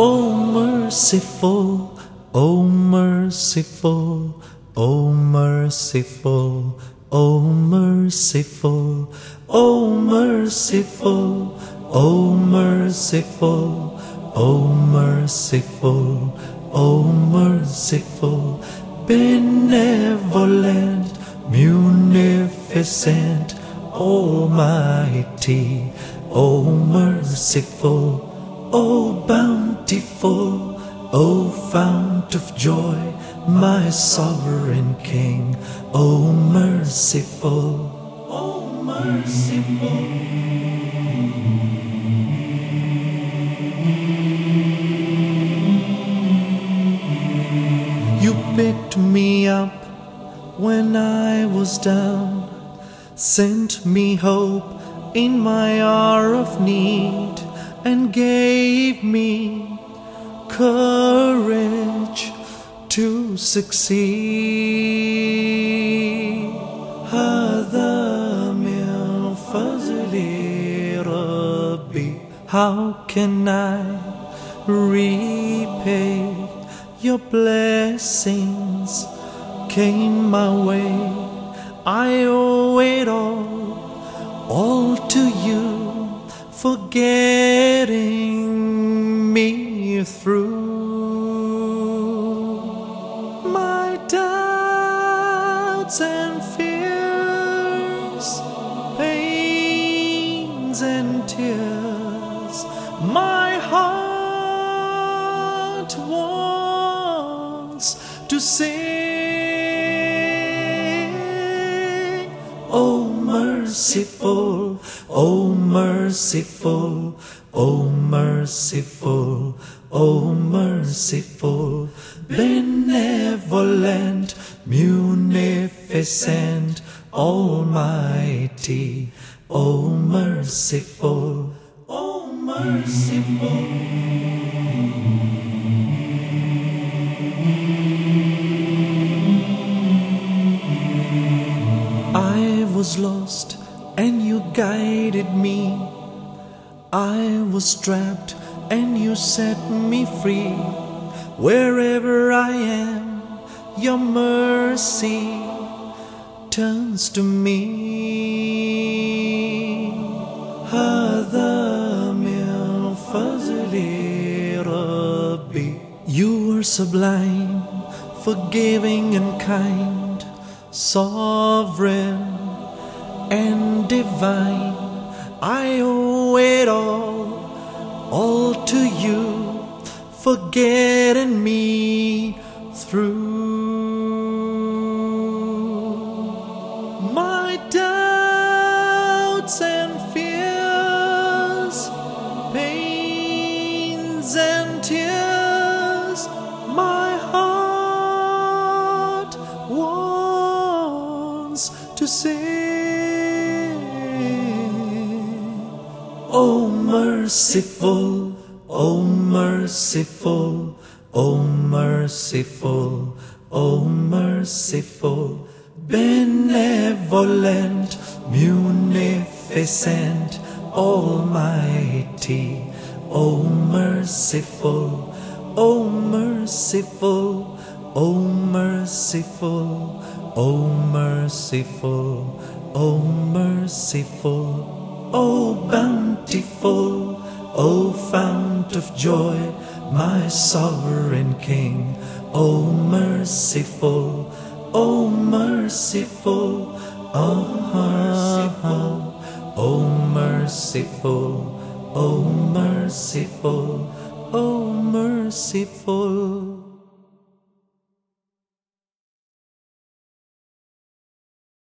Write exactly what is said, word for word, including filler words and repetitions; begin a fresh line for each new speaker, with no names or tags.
O merciful, O merciful, O merciful, O merciful, O merciful, O merciful, O merciful, O merciful, benevolent, munificent, almighty, O merciful, O bountiful, O fount of joy, my sovereign King, O merciful, O merciful. You picked me up when I was down, sent me hope in my hour of need, and gave me courage to succeed. هذا من فضل ربي. How can I repay your blessings came my way? I owe it all, all to you for getting me through my doubts and fears, pains and tears. My heart wants to sing. Oh merciful, oh merciful, oh merciful, oh merciful, benevolent, munificent, almighty, oh merciful, oh merciful. I was lost and you guided me. I was trapped and you set me free. Wherever I am, your mercy turns to me. هذا من فضل ربي. You are sublime, forgiving and kind, sovereign and divine. I owe it all, all to you for getting me through my doubts and fears, pains and tears. My heart wants to sing. Oh merciful, oh merciful, oh merciful, oh merciful, benevolent, munificent, almighty, oh merciful, oh merciful, oh merciful, oh merciful, oh merciful. O bountiful, O fount of joy, my sovereign King, O merciful, O merciful, O merciful, O merciful, O merciful, O merciful.